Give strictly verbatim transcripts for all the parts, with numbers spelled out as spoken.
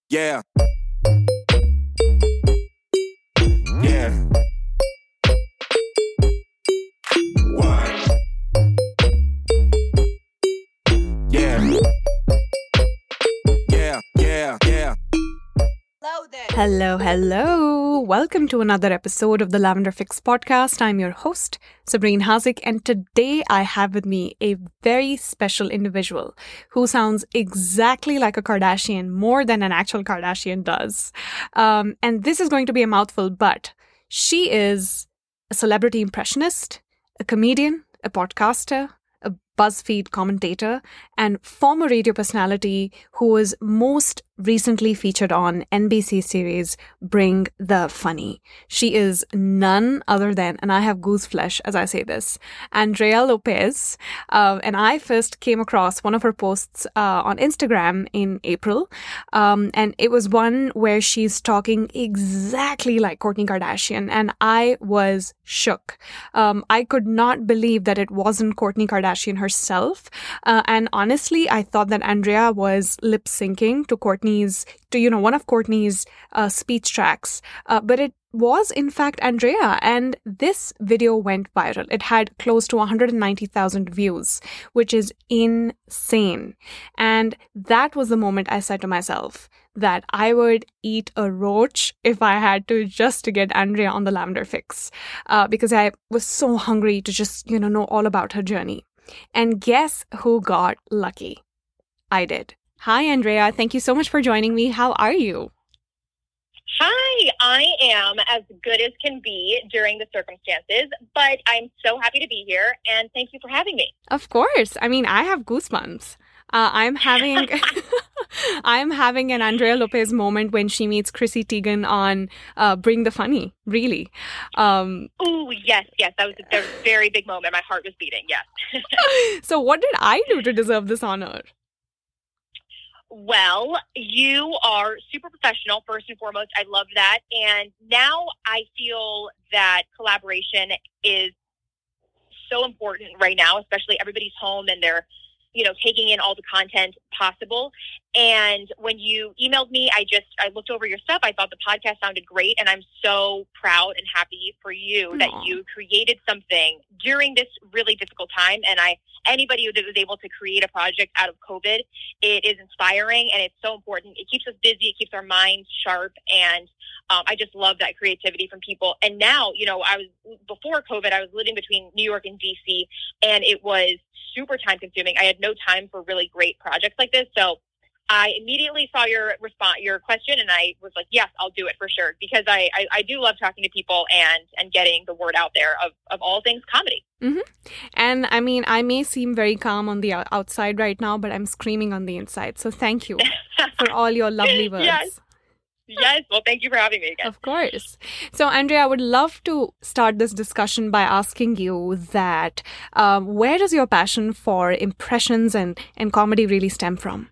Yeah. Yeah. What? Yeah. Yeah, yeah, yeah. Hello, hello. Welcome to another episode of the Lavender Fix podcast. I'm your host, Sabreen Hazik, and today I have with me a very special individual who sounds exactly like a Kardashian, more than an actual Kardashian does. Um, and this is going to be a mouthful, but she is a celebrity impressionist, a comedian, a podcaster, a BuzzFeed commentator, and former radio personality who was most recently featured on N B C series Bring the Funny. She is none other than, and I have goose flesh as I say this, Andrea Lopez. Uh, and I first came across one of her posts uh, on Instagram in April. Um, and it was one where she's talking exactly like Kourtney Kardashian. And I was shook. Um, I could not believe that it wasn't Kourtney Kardashian herself. Uh, and honestly, I thought that Andrea was lip syncing to Kourtney's, to, you know, one of Kourtney's uh, speech tracks. Uh, but it was, in fact, Andrea. And this video went viral. It had close to one hundred ninety thousand views, which is insane. And that was the moment I said to myself that I would eat a roach if I had to, just to get Andrea on the Lavender Fix. Uh, because I was so hungry to just, you know, know all about her journey. And guess who got lucky? I did. Hi, Andrea. Thank you so much for joining me. How are you? Hi, I am as good as can be during the circumstances, but I'm so happy to be here, and thank you for having me. Of course. I mean, I have goosebumps. Uh, I'm having I'm having an Andrea Lopez moment when she meets Chrissy Teigen on uh, Bring the Funny, really. Um, oh, yes, yes. That was a very big moment. My heart was beating, yes. So what did I do to deserve this honor? Well, you are super professional, first and foremost. I love that. And now I feel that collaboration is so important right now, especially everybody's home and they're, you know, taking in all the content possible. And when you emailed me, I just, I looked over your stuff. I thought the podcast sounded great. And I'm so proud and happy for you Aww. That you created something during this really difficult time. And I, anybody that was able to create a project out of COVID, it is inspiring and it's so important. It keeps us busy. It keeps our minds sharp. And um, I just love that creativity from people. And now, you know, I was, before COVID, I was living between New York and D C, and it was super time consuming. I had no time for really great projects like this. So I immediately saw your response, your question, and I was like, yes, I'll do it for sure. Because I, I, I do love talking to people and, and getting the word out there of, of all things comedy. Mm-hmm. And I mean, I may seem very calm on the outside right now, but I'm screaming on the inside. So thank you for all your lovely words. Yes. Yes. Well, thank you for having me again. Of course. So, Andrea, I would love to start this discussion by asking you that um, where does your passion for impressions and, and comedy really stem from?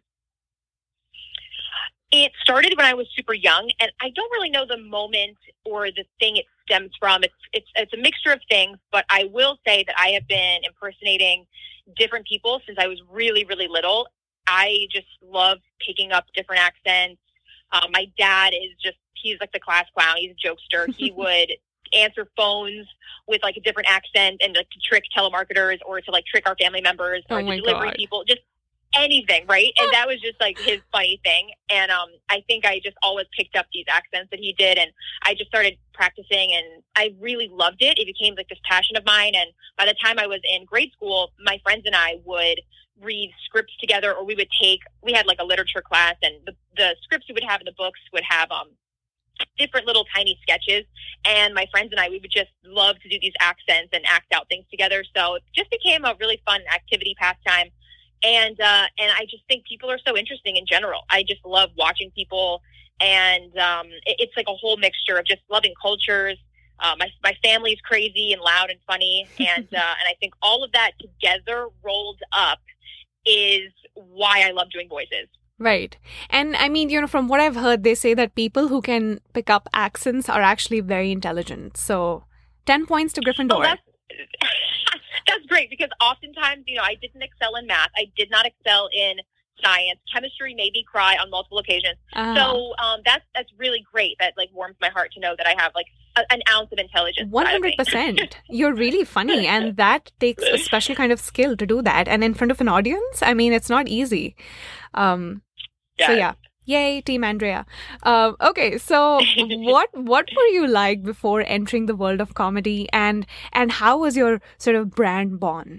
It started when I was super young, and I don't really know the moment or the thing it stems from. It's it's it's a mixture of things, but I will say that I have been impersonating different people since I was really, really little. I just love picking up different accents. Um, my dad is just, he's like the class clown. He's a jokester. He would answer phones with like a different accent and like to trick telemarketers or to like trick our family members or oh to delivery God. people. Just anything, right? And that was just like his funny thing. And um, I think I just always picked up these accents that he did, and I just started practicing, and I really loved it. It became like this passion of mine. And by the time I was in grade school, my friends and I would read scripts together, or we would take, we had like a literature class, and the, the scripts we would have in the books would have um different little tiny sketches, and my friends and I, we would just love to do these accents and act out things together. So it just became a really fun activity pastime. And uh, and I just think people are so interesting in general. I just love watching people, and um, it, it's like a whole mixture of just loving cultures. Uh, my my family's crazy and loud and funny, and uh, and I think all of that together rolled up is why I love doing voices. Right. And I mean, you know, from what I've heard, they say that people who can pick up accents are actually very intelligent. So ten points to Gryffindor. Oh, that's, that's great, because oftentimes, you know, I didn't excel in math. I did not excel in science. Chemistry made me cry on multiple occasions. Ah. So um, that's that's really great. That like warms my heart to know that I have like a, an ounce of intelligence. one hundred percent. You're really funny. And that takes a special kind of skill to do that. And in front of an audience, I mean, it's not easy. Um, Yeah. So yeah. Yay, Team Andrea. Uh, okay, so what what were you like before entering the world of comedy, and and how was your sort of brand born?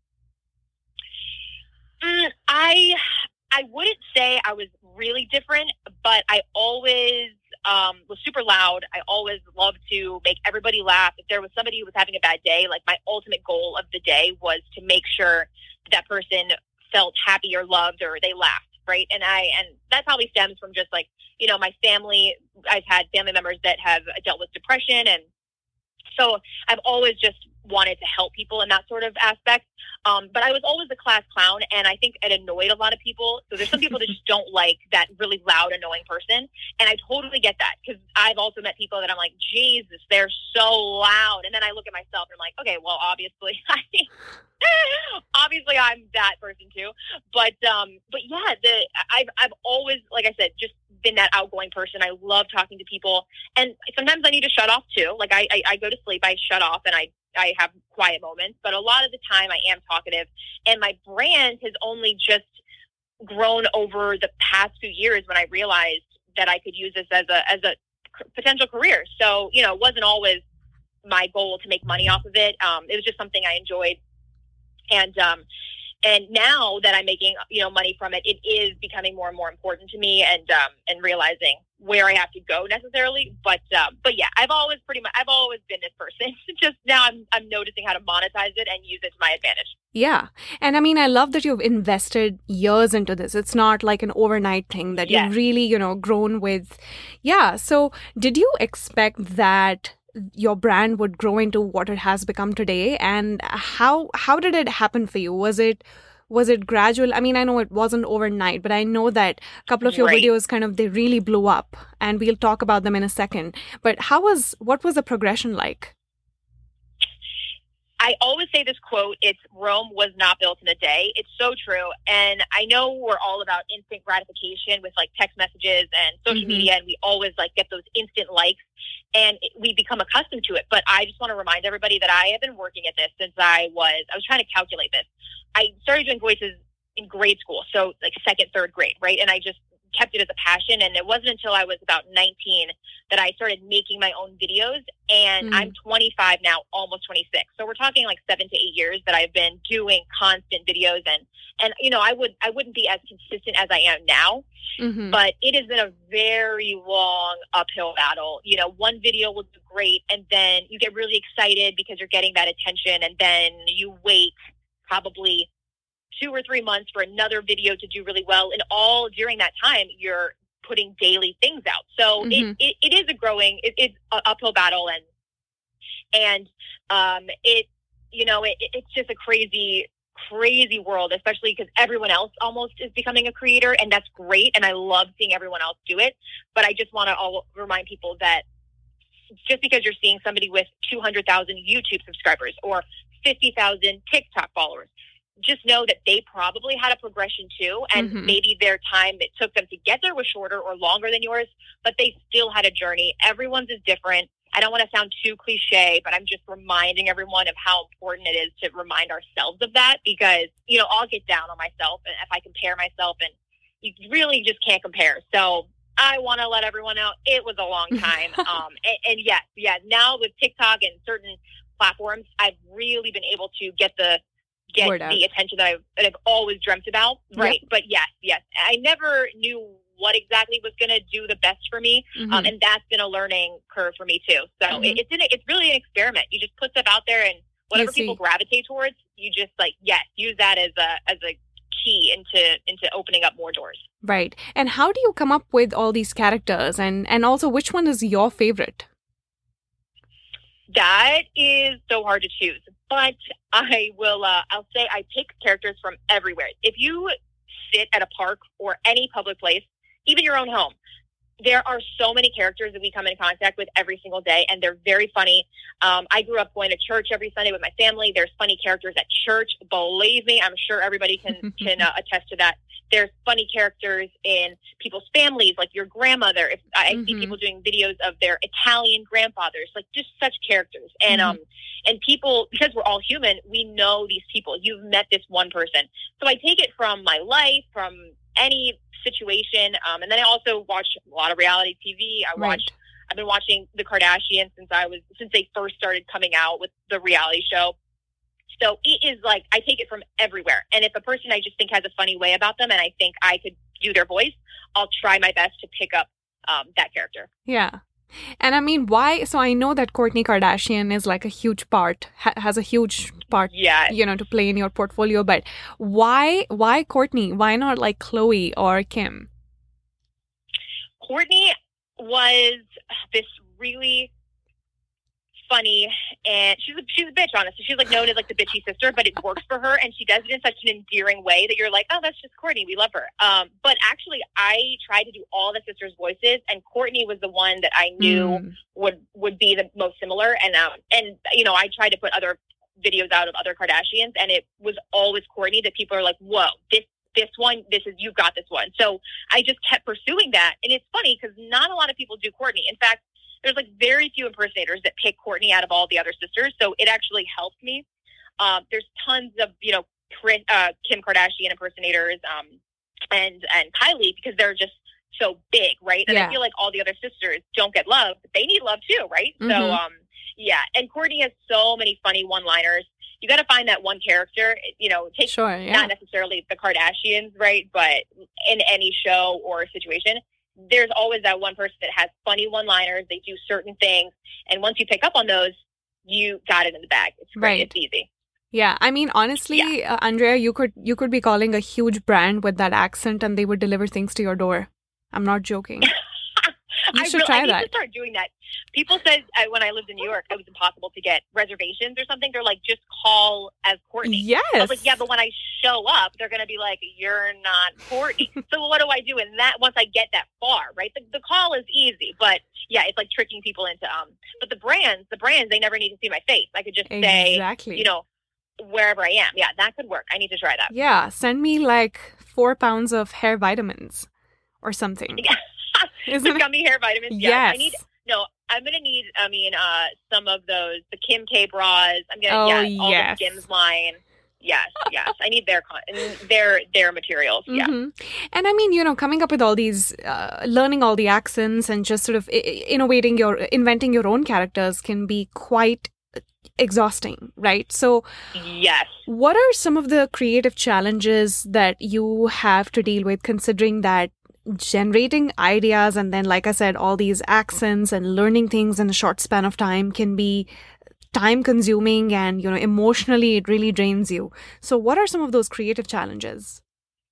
Mm, I I wouldn't say I was really different, but I always um, was super loud. I always loved to make everybody laugh. If there was somebody who was having a bad day, like my ultimate goal of the day was to make sure that person felt happy or loved or they laughed. Right. And I, and that probably stems from just like, you know, my family. I've had family members that have dealt with depression. And so I've always just wanted to help people in that sort of aspect. Um, but I was always the class clown, and I think it annoyed a lot of people. So there's some people that just don't like that really loud, annoying person. And I totally get that, because I've also met people that I'm like, Jesus, they're so loud. And then I look at myself and I'm like, okay, well, obviously I obviously I'm that person too. But, um, but yeah, the, I've, I've always, like I said, just been that outgoing person. I love talking to people, and sometimes I need to shut off too. Like I, I, I go to sleep, I shut off, and I, I have quiet moments, but a lot of the time I am talkative, and my brand has only just grown over the past few years when I realized that I could use this as a, as a potential career. So, you know, it wasn't always my goal to make money off of it. Um, it was just something I enjoyed. And, um, and now that I'm making, you know, money from it, it is becoming more and more important to me, and, um, and realizing where I have to go necessarily. But, um, but yeah, I've always pretty much, I've always been this person. Just now I'm, I'm noticing how to monetize it and use it to my advantage. Yeah. And I mean, I love that you've invested years into this. It's not like an overnight thing, that Yes. you've really, you know, grown with. Yeah. So did you expect that your brand would grow into what it has become today? And how how did it happen for you? Was it was it gradual? I mean, I know it wasn't overnight, but I know that a couple of your Right. videos kind of, they really blew up, and we'll talk about them in a second. But how was what was the progression like? I always say this quote, it's Rome was not built in a day. It's so true. And I know we're all about instant gratification with like text messages and social Mhm. media, and we always like get those instant likes, and it, we become accustomed to it. But I just want to remind everybody that I have been working at this since I was, I was trying to calculate this. I started doing voices in grade school. So like second, third grade, right? And I just kept it as a passion. And it wasn't until I was about nineteen that I started making my own videos. And Mm. I'm twenty-five now, almost twenty-six. So we're talking like seven to eight years that I've been doing constant videos. And, and, you know, I would, I wouldn't be as consistent as I am now, Mm-hmm. but it has been a very long uphill battle. You know, one video will do great, and then you get really excited because you're getting that attention. And then you wait probably two or three months for another video to do really well. And all during that time, you're putting daily things out. So Mhm. it, it, it is a growing, it, it's an uphill battle. And, and, um, it, you know, it, it's just a crazy, crazy world, especially because everyone else almost is becoming a creator, and that's great. And I love seeing everyone else do it. But I just want to all remind people that just because you're seeing somebody with two hundred thousand YouTube subscribers or fifty thousand TikTok followers, just know that they probably had a progression too. And Mhm. maybe their time it took them to get there was shorter or longer than yours, but they still had a journey. Everyone's is different. I don't want to sound too cliche, but I'm just reminding everyone of how important it is to remind ourselves of that, because, you know, I'll get down on myself and if I compare myself, and you really just can't compare. So I want to let everyone know it was a long time. um, and, and yes, yeah, now with TikTok and certain platforms, I've really been able to get the get Word out. the attention that I've, that I've always dreamt about. Right. But yes, yes, I never knew what exactly was going to do the best for me. Mhm. Um, and that's been a learning curve for me too. So Mhm. it, it's, an, it's really an experiment. You just put stuff out there, and whatever see. people gravitate towards, you just like, yes, use that as a, as a key into, into opening up more doors. Right. And how do you come up with all these characters? And, and also, which one is your favorite? That is so hard to choose, but I will, uh, I'll say I pick characters from everywhere. If you sit at a park or any public place, even your own home, there are so many characters that we come in contact with every single day, and they're very funny. Um, I grew up going to church every Sunday with my family. There's funny characters at church. Believe me, I'm sure everybody can can uh, attest to that. There's funny characters in people's families, like your grandmother. If I mm-hmm. see people doing videos of their Italian grandfathers, like just such characters. And mm-hmm. um, and people, because we're all human, we know these people. You've met this one person. So I take it from my life, from any situation. Um, and then I also watch a lot of reality T V. I watch, right. I've been watching the Kardashians since I was, since they first started coming out with the reality show. So it is like, I take it from everywhere. And if a person I just think has a funny way about them and I think I could do their voice, I'll try my best to pick up um, that character. Yeah. And I mean, why? So I know that Kourtney Kardashian is like a huge part, ha- has a huge part, yeah. you know, to play in your portfolio. But why, why Kourtney? Why not like Khloe or Kim? Kourtney was this really funny, and she's a, she's a bitch, honestly. She's like known as like the bitchy sister, but it works for her, and she does it in such an endearing way that you're like, oh, that's just Kourtney. We love her. Um, but actually, I tried to do all the sisters' voices, and Kourtney was the one that I knew mm. would would be the most similar. And um, and you know, I tried to put other videos out of other Kardashians, and it was always Kourtney that people are like, whoa, this this one, this is, you've got this one. So I just kept pursuing that, and it's funny because not a lot of people do Kourtney. In fact, there's like very few impersonators that pick Kourtney out of all the other sisters. So it actually helped me. Um, there's tons of, you know, Chris, uh, Kim Kardashian impersonators um, and, and Kylie, because they're just so big, right? And yeah. I feel like all the other sisters don't get love, but they need love too, right? Mm-hmm. So, um, yeah. And Kourtney has so many funny one-liners. You got to find that one character, you know, take sure, yeah. not necessarily the Kardashians, right? But in any show or situation, there's always that one person that has funny one-liners. They do certain things. And once you pick up on those, you got it in the bag. It's great. Right. It's easy. Yeah. I mean, honestly, yeah. uh, Andrea, you could you could be calling a huge brand with that accent and they would deliver things to your door. I'm not joking. You I should really, try I need that. to start doing that. People said uh, when I lived in New York, it was impossible to get reservations or something. They're like, just call as Kourtney. Yes. I was like, yeah, but when I show up, they're going to be like, you're not Kourtney. So what do I do in that once I get that far, right? The, the call is easy, but yeah, it's like tricking people into, um, but the brands, the brands, they never need to see my face. I could just exactly. say, you know, wherever I am. Yeah, that could work. I need to try that. Yeah. Send me like four pounds of hair vitamins or something. Yeah. Isn't the gummy hair vitamins. Yes. yes. I need, no, I'm going to need, I mean, uh, some of those, the Kim K bras. I'm going to, oh, yeah, all yes. the Skims line. Yes, yes. I need their, con- their, their materials. Yeah. Mm-hmm. And I mean, you know, coming up with all these, uh, learning all the accents and just sort of I- innovating your, inventing your own characters can be quite exhausting, right? So, yes. What are some of the creative challenges that you have to deal with, considering that generating ideas and then, like I said, all these accents and learning things in a short span of time can be time consuming and, you know, emotionally it really drains you. So what are some of those creative challenges?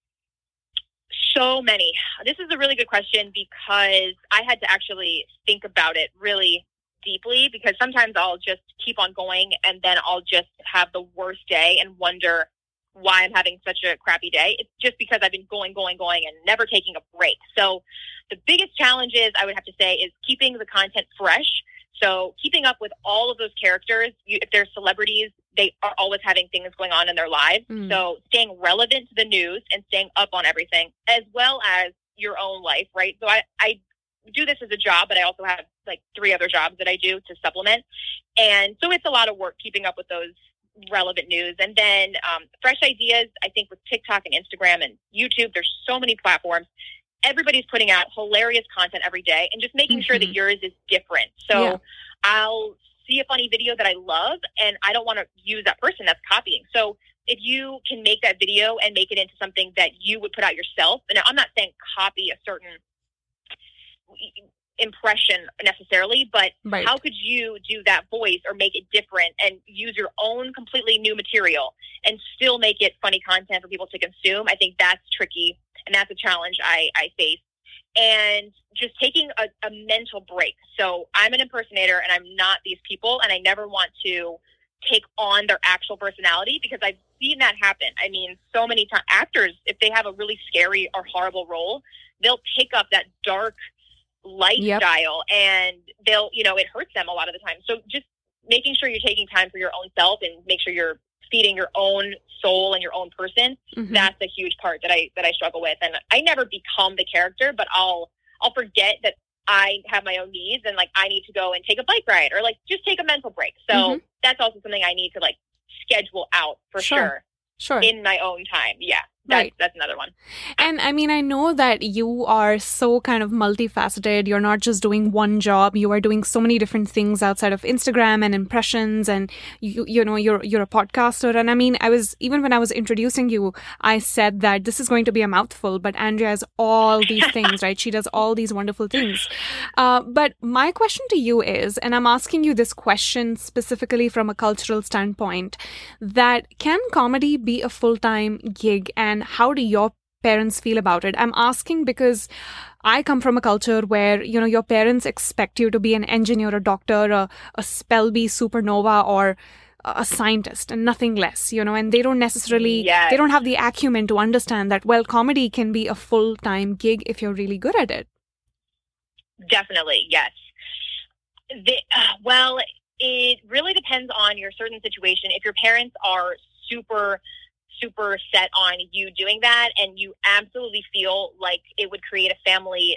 So many. This is a really good question because I had to actually think about it really deeply, because sometimes I'll just keep on going and then I'll just have the worst day and wonder why I'm having such a crappy day. It's just because I've been going, going, going and never taking a break. So the biggest challenges I would have to say is keeping the content fresh. So keeping up with all of those characters. You, if they're celebrities, they are always having things going on in their lives. Mm. So staying relevant to the news and staying up on everything, as well as your own life, right? So I, I do this as a job, but I also have like three other jobs that I do to supplement. And so it's a lot of work keeping up with those relevant news. And then um, fresh ideas, I think with TikTok and Instagram and YouTube, there's so many platforms. Everybody's putting out hilarious content every day and just making mm-hmm. sure that yours is different. So yeah. I'll see a funny video that I love and I don't want to use that person that's copying. So if you can make that video and make it into something that you would put out yourself, and I'm not saying copy a certain impression necessarily, but right. how could you do that voice or make it different and use your own completely new material and still make it funny content for people to consume? I think that's tricky, and that's a challenge I, I face. And just taking a, a mental break. So I'm an impersonator and I'm not these people, and I never want to take on their actual personality because I've seen that happen. I mean, so many times actors, if they have a really scary or horrible role, they'll pick up that dark lifestyle, yep. and they'll, you know, it hurts them a lot of the time. So just making sure you're taking time for your own self and make sure you're feeding your own soul and your own person. Mm-hmm. That's a huge part that I, that I struggle with. And I never become the character, but I'll, I'll forget that I have my own needs and like, I need to go and take a bike ride or like just take a mental break. So mm-hmm. that's also something I need to like schedule out for sure. Sure. Sure. In my own time. Yeah. That's, right. That's another one. And I mean, I know that you are so kind of multifaceted. You're not just doing one job. You are doing so many different things outside of Instagram and impressions. And you, you know, you're you're a podcaster. And I mean, I was even when I was introducing you, I said that this is going to be a mouthful. But Andrea has all these things, right? She does all these wonderful things. Uh, but my question to you is, and I'm asking you this question specifically from a cultural standpoint, that can comedy be a full-time gig? And how do your parents feel about it? I'm asking because I come from a culture where, you know, your parents expect you to be an engineer, a doctor, a, a Spelby supernova, or a scientist and nothing less, you know, and they don't necessarily, yes. they don't have the acumen to understand that, well, comedy can be a full-time gig if you're really good at it. Definitely, yes. The, uh, well, it really depends on your certain situation. If your parents are super super set on you doing that and you absolutely feel like it would create a family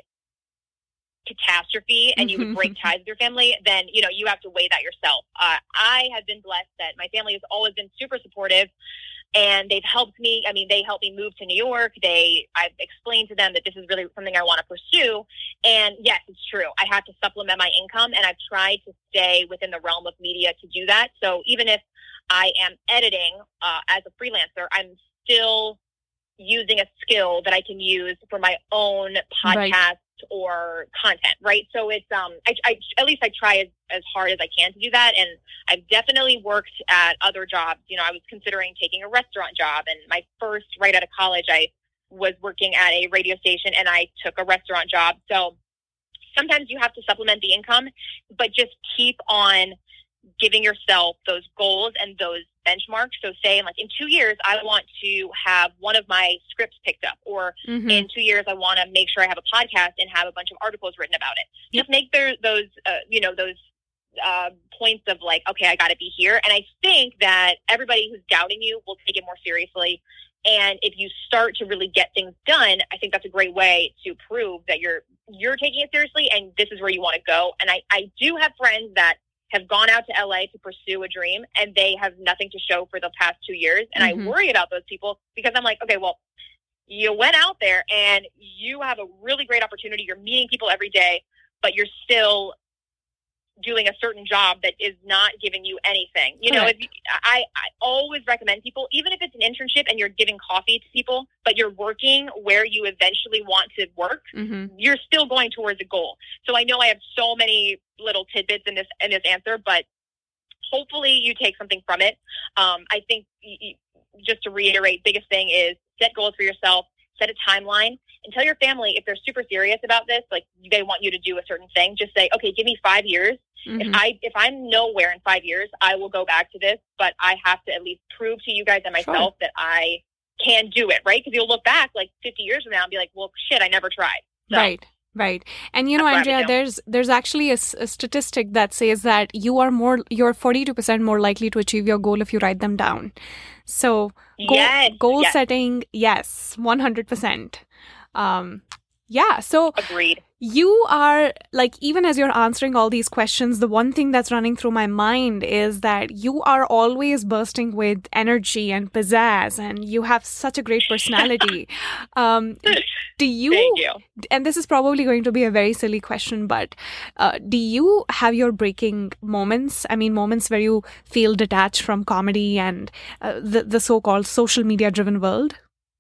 catastrophe and you would break ties with your family, then, you know, you have to weigh that yourself. Uh, I have been blessed that my family has always been super supportive and they've helped me. I mean, they helped me move to New York. They, I've explained to them that this is really something I want to pursue. And yes, it's true. I have to supplement my income and I've tried to stay within the realm of media to do that. So even if I am editing uh, as a freelancer, I'm still using a skill that I can use for my own podcast right. or content, right? So it's, um, I, I, at least I try as, as hard as I can to do that. And I've definitely worked at other jobs. You know, I was considering taking a restaurant job, and my first, right out of college, I was working at a radio station and I took a restaurant job. So sometimes you have to supplement the income, but just keep on giving yourself those goals and those benchmarks. So say like in two years, I want to have one of my scripts picked up, or mm-hmm. in two years, I want to make sure I have a podcast and have a bunch of articles written about it. Yep. Just make there, those, uh, you know, those uh, points of like, okay, I got to be here. And I think that everybody who's doubting you will take it more seriously. And if you start to really get things done, I think that's a great way to prove that you're, you're taking it seriously and this is where you want to go. And I, I do have friends that have gone out to L A to pursue a dream and they have nothing to show for the past two years. And mm-hmm. I worry about those people because I'm like, okay, well, you went out there and you have a really great opportunity. You're meeting people every day, but you're still doing a certain job that is not giving you anything. You Correct. know, if you, I, I always recommend people, even if it's an internship and you're giving coffee to people, but you're working where you eventually want to work, mm-hmm. you're still going towards a goal. So I know I have so many little tidbits in this, in this answer, but hopefully you take something from it. Um, I think y- y- just to reiterate, biggest thing is set goals for yourself, set a timeline, and tell your family if they're super serious about this, like they want you to do a certain thing, just say, okay, give me five years. Mm-hmm. If I, if I'm nowhere in five years, I will go back to this, but I have to at least prove to you guys and myself sure. that I can do it. Right. Cause you'll look back like fifty years from now and be like, well, shit, I never tried. So, right. Right. And, you know, Andrea, there's there's actually a, a statistic that says that you are more, you're forty-two percent more likely to achieve your goal if you write them down. So goal, yes, goal yes. setting, yes, one hundred percent. Um, yeah. So agreed. You are like, even as you're answering all these questions, the one thing that's running through my mind is that you are always bursting with energy and pizzazz, and you have such a great personality. um, do you, Thank you. And this is probably going to be a very silly question, but uh, do you have your breaking moments? I mean, moments where you feel detached from comedy and uh, the, the so-called social media driven world?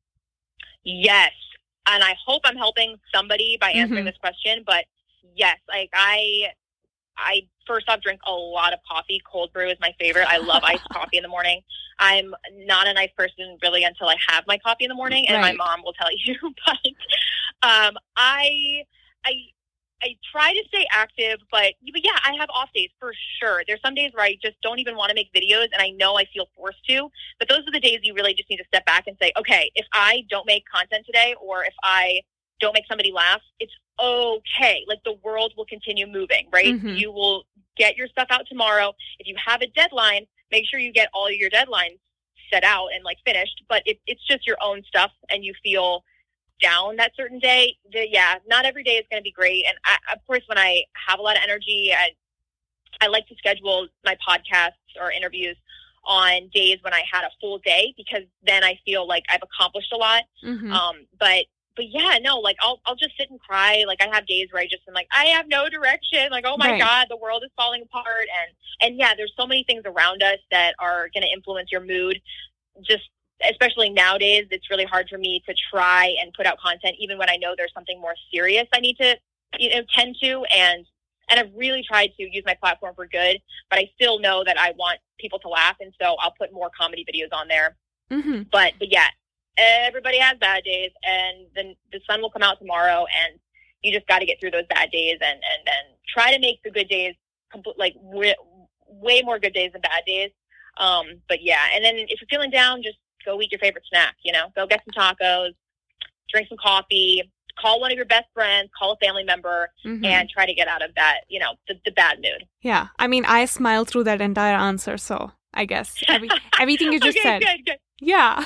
Yes. And I hope I'm helping somebody by answering mm-hmm. this question, but yes, like I, I first off drink a lot of coffee. Cold brew is my favorite. I love iced coffee in the morning. I'm not a nice person really until I have my coffee in the morning, and right. my mom will tell you, but, um, I, I, I try to stay active, but, but yeah, I have off days for sure. There's some days where I just don't even want to make videos, and I know I feel forced to, but those are the days you really just need to step back and say, okay, if I don't make content today, or if I don't make somebody laugh, it's okay. Like the world will continue moving, right? Mm-hmm. You will get your stuff out tomorrow. If you have a deadline, make sure you get all your deadlines set out and like finished. But if it's just your own stuff and you feel down that certain day, the, yeah, not every day is going to be great. And I, of course, when I have a lot of energy, I, I like to schedule my podcasts or interviews on days when I had a full day, because then I feel like I've accomplished a lot. Mm-hmm. Um, but, but yeah, no, like I'll, I'll just sit and cry. Like I have days where I just am like, I have no direction. Like, oh my Right. God, the world is falling apart. And, and yeah, there's so many things around us that are going to influence your mood. Just, especially nowadays, it's really hard for me to try and put out content, even when I know there's something more serious I need to, you know, tend to. And, and I've really tried to use my platform for good, but I still know that I want people to laugh. And so I'll put more comedy videos on there. Mm-hmm. But, but yeah, everybody has bad days, and then the sun will come out tomorrow, and you just got to get through those bad days and, and then try to make the good days complete, like way, way more good days than bad days. Um, but yeah. And then if you're feeling down, just go eat your favorite snack, you know, go get some tacos, drink some coffee, call one of your best friends, call a family member, Mm-hmm. and try to get out of that, you know, the, the bad mood. Yeah. I mean, I smiled through that entire answer, so I guess every, everything you just okay, said. Good, good. Yeah.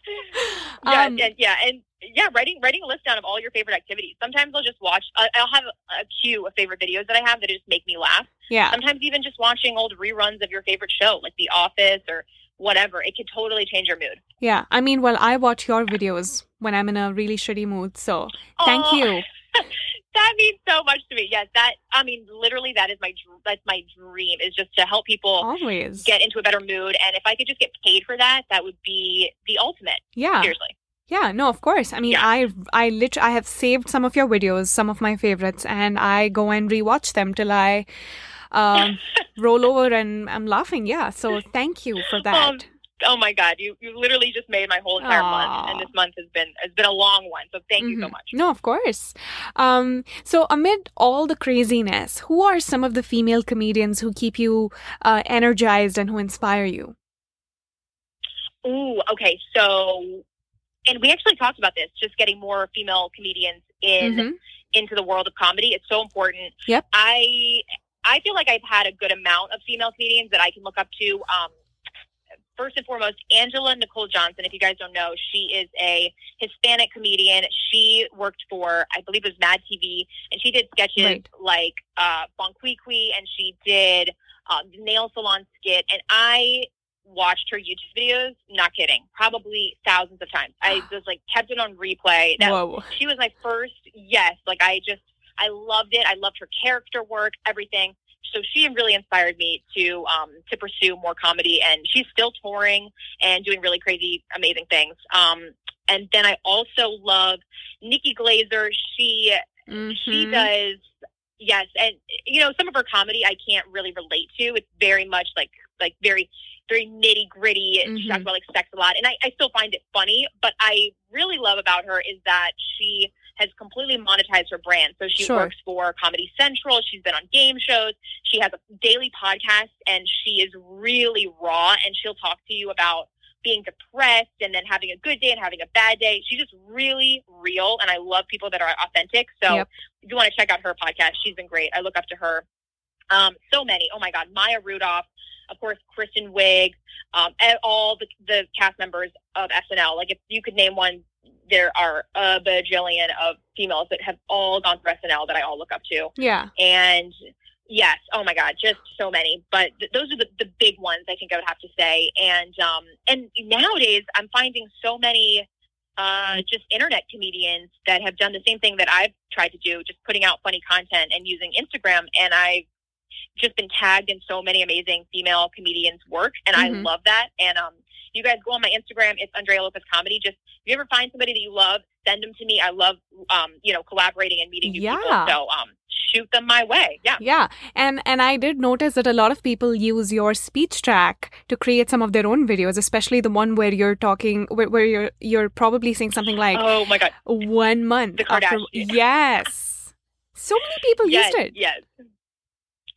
Yeah, Um, and yeah, and yeah, writing writing a list down of all your favorite activities. Sometimes I'll just watch. Uh, I'll have a, a queue of favorite videos that I have that just make me laugh. Yeah. Sometimes even just watching old reruns of your favorite show, like The Office or whatever, it can totally change your mood. Yeah. I mean, well, I watch your videos when I'm in a really shitty mood, so thank Aw. you. That means so much to me. Yes, that I mean, literally, that is my dr- that's my dream, is just to help people Always. get into a better mood. And if I could just get paid for that, that would be the ultimate. Yeah. Seriously. Yeah, no, of course. I mean, Yeah. I I lit- I have saved some of your videos, some of my favorites, and I go and rewatch them till I um, roll over and I'm laughing. Yeah, so thank you for that. Um, oh my God, you you literally just made my whole entire Aw. month, and this month has been has been a long one. So thank you so Mhm. much. No, of course. Um, so amid all the craziness, who are some of the female comedians who keep you uh, energized and who inspire you? Ooh, okay. So, and we actually talked about this, just getting more female comedians in Mhm. into the world of comedy. It's so important. Yep. I I feel like I've had a good amount of female comedians that I can look up to. Um, first and foremost, Angela Nicole Johnson. If you guys don't know, she is a Hispanic comedian. She worked for, I believe it was Mad T V, and she did sketches Right. like uh, Bonquiqui, and she did um, the Nail Salon skit. And I watched her YouTube videos, not kidding, probably thousands of times. I just like kept it on replay. That, Whoa. she was my first, yes, like I just, I loved it. I loved her character work, everything. So she really inspired me to um, to pursue more comedy, and she's still touring and doing really crazy, amazing things. Um, and then I also love Nikki Glazer. She she Mhm. does, yes, and you know, some of her comedy I can't really relate to. It's very much like like very very nitty gritty. She Mhm. talks about like sex a lot, and I, I still find it funny. But I really love about her is that she has completely monetized her brand. So she Sure. works for Comedy Central. She's been on game shows. She has a daily podcast, and she is really raw, and she'll talk to you about being depressed and then having a good day and having a bad day. She's just really real, and I love people that are authentic. So Yep. if you want to check out her podcast, she's been great. I look up to her. Um, so many. Oh, my God. Maya Rudolph, of course, Kristen Wiig, um, and all the, the cast members of S N L. Like, if you could name one, there are a bajillion of females that have all gone through S N L that I all look up to. Yeah. And yes, oh my God, just so many. But th- those are the, the big ones I think I would have to say. And um, and nowadays I'm finding so many uh, just internet comedians that have done the same thing that I've tried to do, just putting out funny content and using Instagram. And I've just been tagged in so many amazing female comedians' work, and Mhm. I love that. And um, you guys go on my Instagram. It's Andrea Lopez Comedy. Just if you ever find somebody that you love, send them to me. I love, um, you know, collaborating and meeting new Yeah. people. So um, shoot them my way. Yeah. Yeah, and and I did notice that a lot of people use your speech track to create some of their own videos, especially the one where you're talking, where, where you're you're probably saying something like Oh my God. one month The after. Kardashians. Yes, so many people Yes. used it. Yes.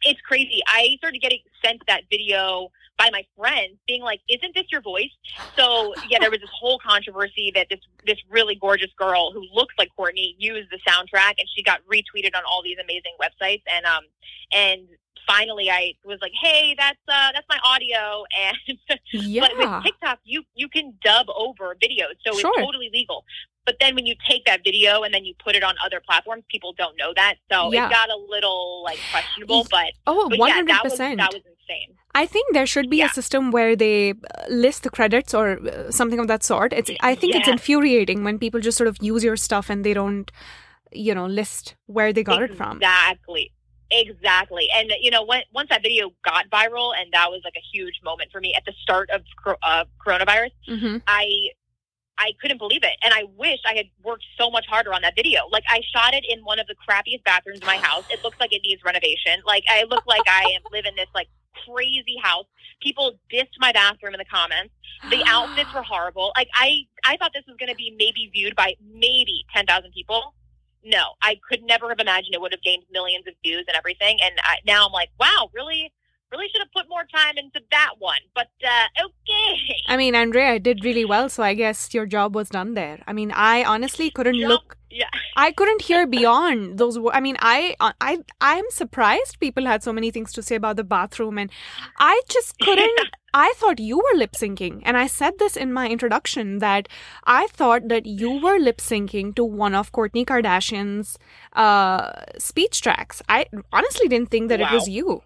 it's crazy. I started getting sent that video by my friends being like, isn't this your voice? So yeah, there was this whole controversy that this, this really gorgeous girl who looks like Courtney used the soundtrack, and she got retweeted on all these amazing websites. And, um, and finally I was like, hey, that's, uh, that's my audio. And, Yeah. but with TikTok, you, you can dub over videos. So Sure. it's totally legal. But then when you take that video and then you put it on other platforms, people don't know that. So Yeah. it got a little like questionable, but, Oh, but one yeah, hundred that was, percent. that was insane. I think there should be Yeah. a system where they uh, list the credits or uh, something of that sort. It's I think it's Yeah. infuriating when people just sort of use your stuff and they don't, you know, list where they got it from. Exactly. Exactly. And, you know, when, once that video got viral, and that was like a huge moment for me at the start of uh, coronavirus, Mm-hmm. I I couldn't believe it. And I wish I had worked so much harder on that video. Like, I shot it in one of the crappiest bathrooms in my house. It looks like it needs renovation. Like, I look like I am live in this, like, crazy house. People dissed my bathroom in the comments. The outfits were horrible. Like, I, I thought this was going to be maybe viewed by maybe ten thousand people. No, I could never have imagined it would have gained millions of views and everything. And I, now I'm like, wow, really? Really should have put more time into that one. But, uh, okay. I mean, Andrea did really well, so I guess your job was done there. I mean, I honestly couldn't Jump. look... Yeah. I couldn't hear beyond those. wo- I mean, I, I, I am surprised people had so many things to say about the bathroom, and I just couldn't. I thought you were lip syncing, and I said this in my introduction that I thought that you were lip syncing to one of Kourtney Kardashian's uh, speech tracks. I honestly didn't think that it was Wow. you.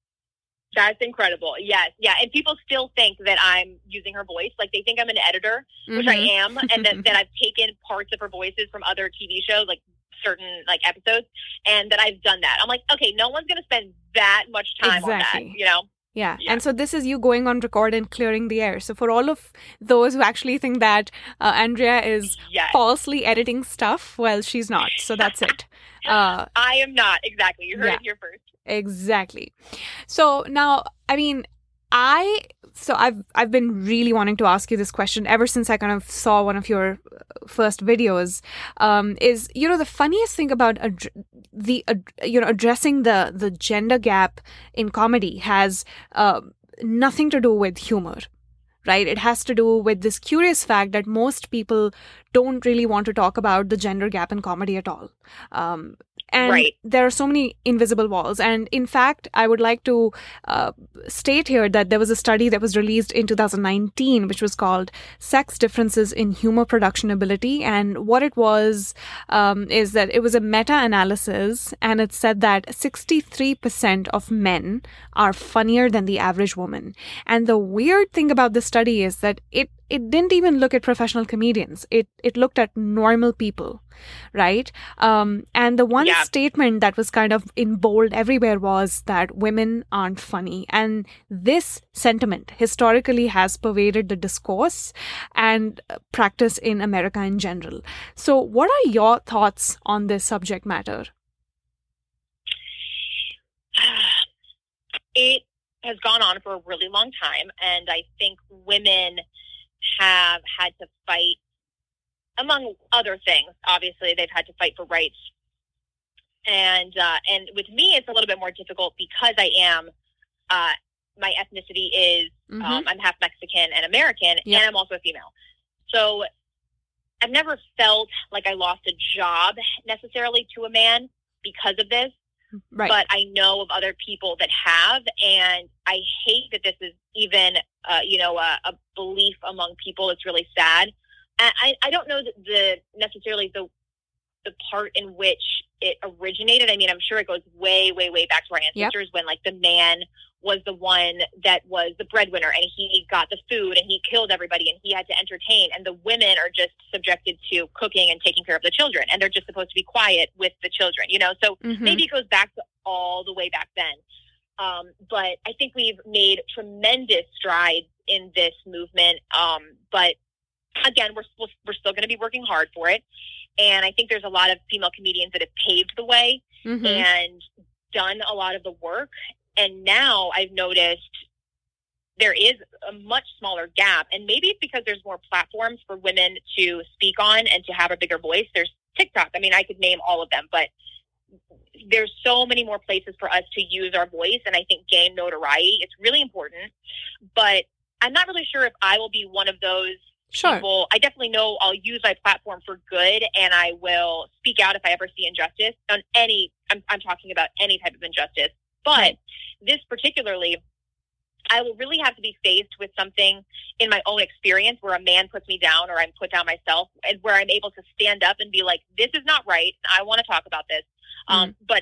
That's incredible. Yes. Yeah. And people still think that I'm using her voice. Like, they think I'm an editor, which I Mhm. am, and that, that I've taken parts of her voices from other T V shows, like certain like episodes, and that I've done that. I'm like, okay, no one's going to spend that much time on Exactly. that, you know? Yeah. Yeah. And so this is you going on record and clearing the air. So for all of those who actually think that uh, Andrea is Yes. falsely editing stuff, well, she's not. So that's it. Uh, I am not. Exactly. You heard Yeah. it here first. exactly. So now, I mean, I so I've I've been really wanting to ask you this question ever since I kind of saw one of your uh, first videos. Um, is you know the funniest thing about ad- the ad- you know addressing the the gender gap in comedy has uh, nothing to do with humor. Right? It has to do with this curious fact that most people don't really want to talk about the gender gap in comedy at all. Um, and Right. there are so many invisible walls. And in fact, I would like to uh, state here that there was a study that was released in two thousand nineteen, which was called Sex Differences in Humor Production Ability. And what it was um, is that it was a meta-analysis, and it said that sixty-three percent of men are funnier than the average woman. And the weird thing about this study is that it it didn't even look at professional comedians. It it looked at normal people, right? Um, and the one Yeah. statement that was kind of in bold everywhere was that women aren't funny. And this sentiment historically has pervaded the discourse and uh, practice in America in general. So what are your thoughts on this subject matter? It has gone on for a really long time, and I think women have had to fight, among other things. Obviously, they've had to fight for rights, and uh, and with me, it's a little bit more difficult because I am. Uh, my ethnicity is Mhm. um, I'm half Mexican and American, Yeah. and I'm also a female. So I've never felt like I lost a job necessarily to a man because of this. Right. But I know of other people that have, and I hate that this is even, uh, you know, a, a belief among people. It's really sad. And I, I don't know that the necessarily the the part in which it originated. I mean, I'm sure it goes way, way, way back to our ancestors when, like, the man was the one that was the breadwinner, and he got the food, and he killed everybody, and he had to entertain. And the women are just subjected to cooking and taking care of the children, and they're just supposed to be quiet with the children, you know? So Mhm. maybe it goes back to all the way back then. Um, but I think we've made tremendous strides in this movement. Um, but again, we're, we're still going to be working hard for it. And I think there's a lot of female comedians that have paved the way Mhm. and done a lot of the work. And now I've noticed there is a much smaller gap. And maybe it's because there's more platforms for women to speak on and to have a bigger voice. There's TikTok. I mean, I could name all of them, but there's so many more places for us to use our voice and I think gain notoriety. It's really important, but I'm not really sure if I will be one of those Sure. people. I definitely know I'll use my platform for good, and I will speak out if I ever see injustice on any, I'm, I'm talking about any type of injustice. But Right. this particularly, I will really have to be faced with something in my own experience where a man puts me down or I'm put down myself, and where I'm able to stand up and be like, this is not right. I want to talk about this. Mm. Um, but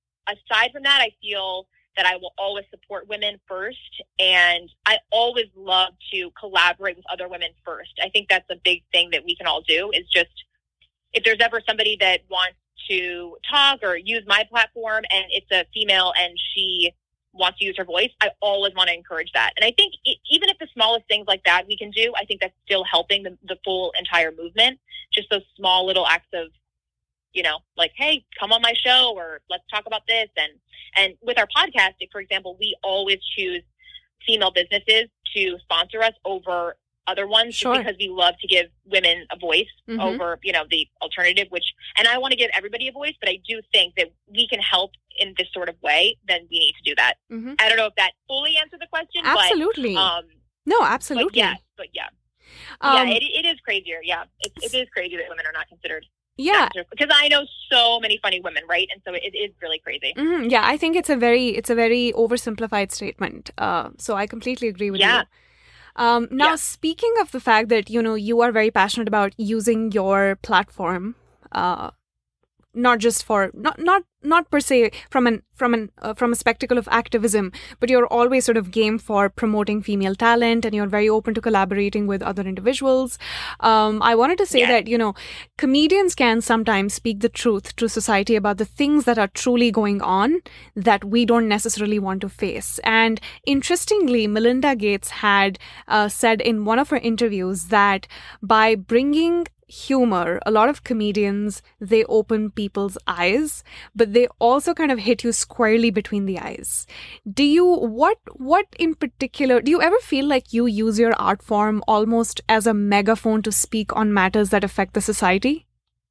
aside from that, I feel that I will always support women first. And I always love to collaborate with other women first. I think that's a big thing that we can all do, is just, if there's ever somebody that wants to talk or use my platform and it's a female and she wants to use her voice, I always want to encourage that. And I think it, even if the smallest things like that we can do, I think that's still helping the, the full entire movement. Just those small little acts of, you know, like, hey, come on my show, or let's talk about this. And, and with our podcast, for example, we always choose female businesses to sponsor us over other ones, Sure. just because we love to give women a voice Mhm. over, you know, the alternative, which, and I want to give everybody a voice, but I do think that we can help in this sort of way, then we need to do that. Mhm. I don't know if that fully answered the question, Absolutely. but, um, no, but absolutely. yeah, but yeah. Um, yeah, it, it is crazier. Yeah, it, it is crazy that women are not considered. yeah. Because I know so many funny women, right? And so it is really crazy. Mhm. Yeah, I think it's a very it's a very oversimplified statement. Uh, so I completely agree with Yeah. you. Um, now, Yeah. speaking of the fact that, you know, you are very passionate about using your platform, uh, not just for not not not per se from an from an uh, from a spectacle of activism, but you're always sort of game for promoting female talent, and you're very open to collaborating with other individuals. Um, I wanted to say Yeah. that, you know, comedians can sometimes speak the truth to society about the things that are truly going on that we don't necessarily want to face. And interestingly, Melinda Gates had uh, said in one of her interviews that by bringing humor, a lot of comedians, they open people's eyes, but they also kind of hit you squarely between the eyes. Do you, what, what in particular, do you ever feel like you use your art form almost as a megaphone to speak on matters that affect the society?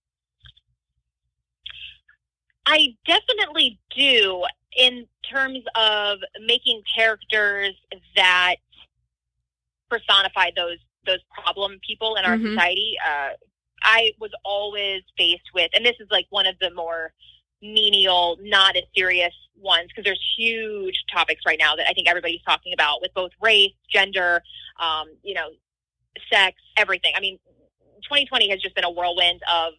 I definitely do, in terms of making characters that personify those those problem people in our Mhm. society. Uh, I was always faced with, and this is like one of the more menial, not as serious ones, because there's huge topics right now that I think everybody's talking about with both race, gender, um, you know, sex, everything. I mean, twenty twenty has just been a whirlwind of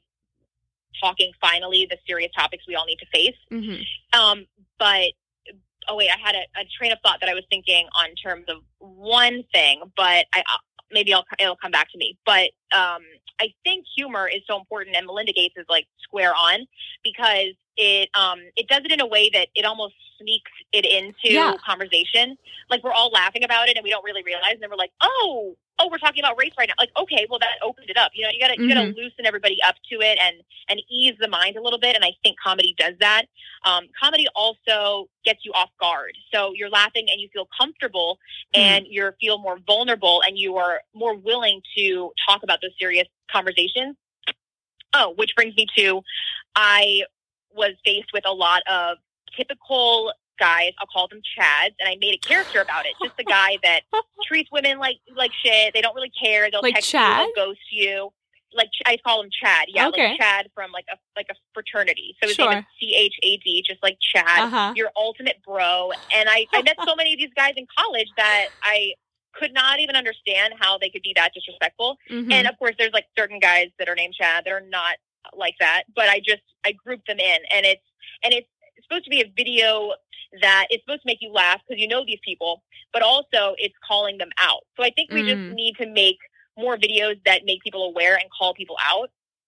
talking finally the serious topics we all need to face. Mm-hmm. Um, but, oh wait, I had a, a train of thought that I was thinking on terms of one thing, but I uh, maybe I'll, it'll come back to me. But um, I think humor is so important, and Melinda Gates is like square on, because it um, it does it in a way that it almost sneaks it into Yeah. conversation. Like, we're all laughing about it and we don't really realize, and then we're like, oh, oh, we're talking about race right now. Like, okay, well, that opened it up. You know, you gotta, you gotta Mhm. loosen everybody up to it and, and ease the mind a little bit. And I think comedy does that. Um, comedy also gets you off guard. So you're laughing and you feel comfortable, and you feel more vulnerable, and you are more willing to talk about those serious conversations. Oh, which brings me to, I was faced with a lot of typical guys, I'll call them Chads, and I made a character about it. Just a guy that treats women like like shit. They don't really care. They'll Like text Chad? you, they'll ghost you. Like, I call him Chad. Yeah, Okay. like Chad from like a like a fraternity. So his Sure. name is C H A D, just like Chad. Uh-huh. Your ultimate bro. And I, I met so many of these guys in college that I could not even understand how they could be that disrespectful. Mhm. And of course, there's like certain guys that are named Chad that are not like that. But I just I grouped them in, and it's and it's supposed to be a video that is supposed to make you laugh because you know these people, but also it's calling them out. So I think we Mm. just need to make more videos that make people aware and call people out,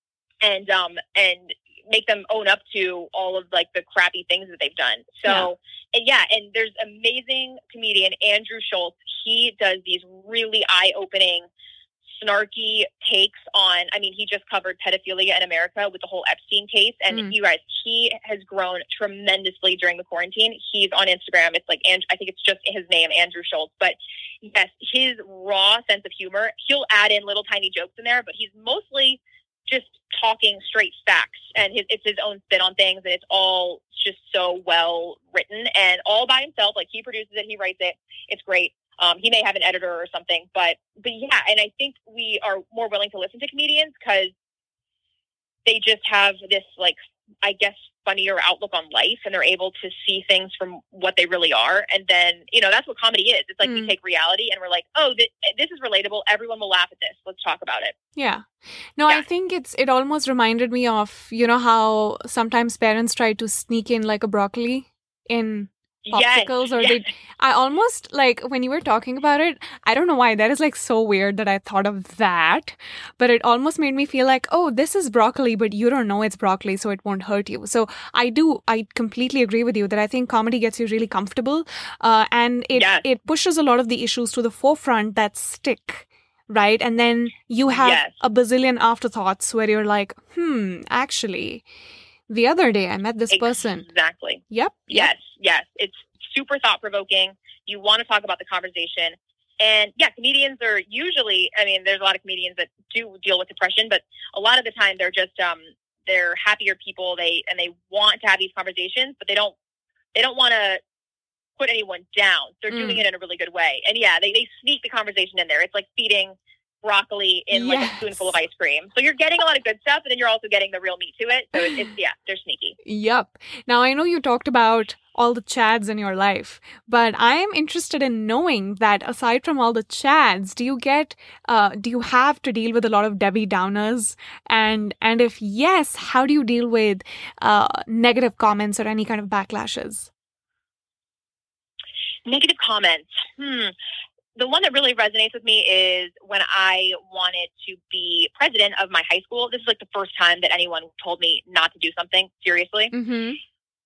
and um and make them own up to all of like the crappy things that they've done. So Yeah. and yeah, and there's amazing comedian Andrew Schultz. He does these really eye-opening, snarky takes on, I mean, he just covered pedophilia in America with the whole Epstein case. And Mm. you guys, he has grown tremendously during the quarantine. He's on Instagram. It's like, and I think it's just his name, Andrew Schultz. But yes, his raw sense of humor, he'll add in little tiny jokes in there, but he's mostly just talking straight facts, and his, it's his own spin on things, and it's all just so well written and all by himself. Like, he produces it, he writes it. It's great. Um, he may have an editor or something, but, but yeah. And I think we are more willing to listen to comedians because they just have this, like, I guess, funnier outlook on life, and they're able to see things from what they really are. And then, you know, that's what comedy is. It's like mm. we take reality and we're like, oh, th- this is relatable. Everyone will laugh at this. Let's talk about it. Yeah. No, yeah. I think it's, it almost reminded me of, you know, how sometimes parents try to sneak in like a broccoli in popsicles, yes, or yes. they I almost, like, when you were talking about it, I don't know why, that is like so weird that I thought of that, but it almost made me feel like, oh, this is broccoli, but you don't know it's broccoli, so it won't hurt you. So I do I completely agree with you that I think comedy gets you really comfortable, uh, and it yes. it pushes a lot of the issues to the forefront that stick, right? And then you have yes. a bazillion afterthoughts where you're like, hmm actually the other day I met this exactly. person. Exactly. Yep. Yes, yep. yes. It's super thought-provoking. You want to talk about the conversation. And yeah, comedians are usually, I mean, there's a lot of comedians that do deal with depression, but a lot of the time they're just, um, they're happier people. They, and they want to have these conversations, but they don't, they don't want to put anyone down. They're mm. doing it in a really good way. And yeah, they, they sneak the conversation in there. It's like feeding broccoli in like yes. a spoonful of ice cream. So you're getting a lot of good stuff, and then you're also getting the real meat to it. So it's, it's yeah, they're sneaky. Yep. Now, I know you talked about all the chads in your life, but I am interested in knowing that aside from all the chads, do you get, uh, do you have to deal with a lot of Debbie Downers? And, and if yes, how do you deal with uh, negative comments or any kind of backlashes? Negative comments. Hmm. The one that really resonates with me is when I wanted to be president of my high school. This is like the first time that anyone told me not to do something seriously. Mm-hmm.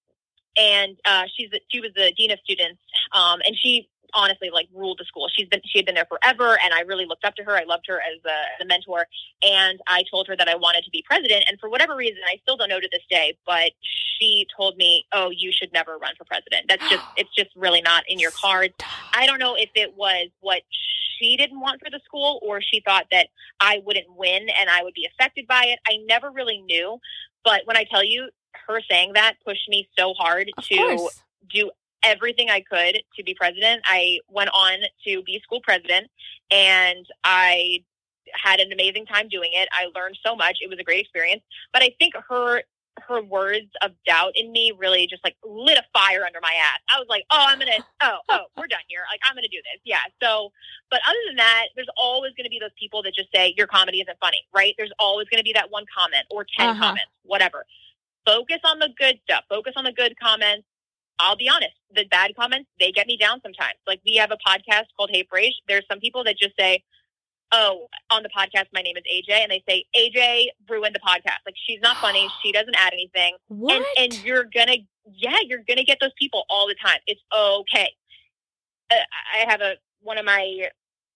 And uh, she's she was the dean of students, um, and she honestly like ruled the school. She's been she had been there forever, and I really looked up to her. I loved her as a, as a mentor, and I told her that I wanted to be president. And for whatever reason, I still don't know to this day, but she told me, "Oh, you should never run for president. That's just it's just really not in your cards." I don't know if it was what she didn't want for the school, or she thought that I wouldn't win and I would be affected by it. I never really knew, but when I tell you, her saying that pushed me so hard of to course. do everything I could to be president. I went on to be school president, and I had an amazing time doing it. I learned so much. It was a great experience. But I think her her words of doubt in me really just like lit a fire under my ass. I was like, oh, I'm going to, oh, oh, we're done here. Like, I'm going to do this. Yeah. So, but other than that, there's always going to be those people that just say your comedy isn't funny, right? There's always going to be that one comment or ten uh-huh. comments, whatever. Focus on the good stuff. Focus on the good comments. I'll be honest, the bad comments, they get me down sometimes. Like, we have a podcast called Hate Brage. There's some people that just say, oh, on the podcast, my name is A J. And they say, A J ruined the podcast. Like, she's not funny. She doesn't add anything. What? And, and you're going to, yeah, you're going to get those people all the time. It's okay. Uh, I have a one of my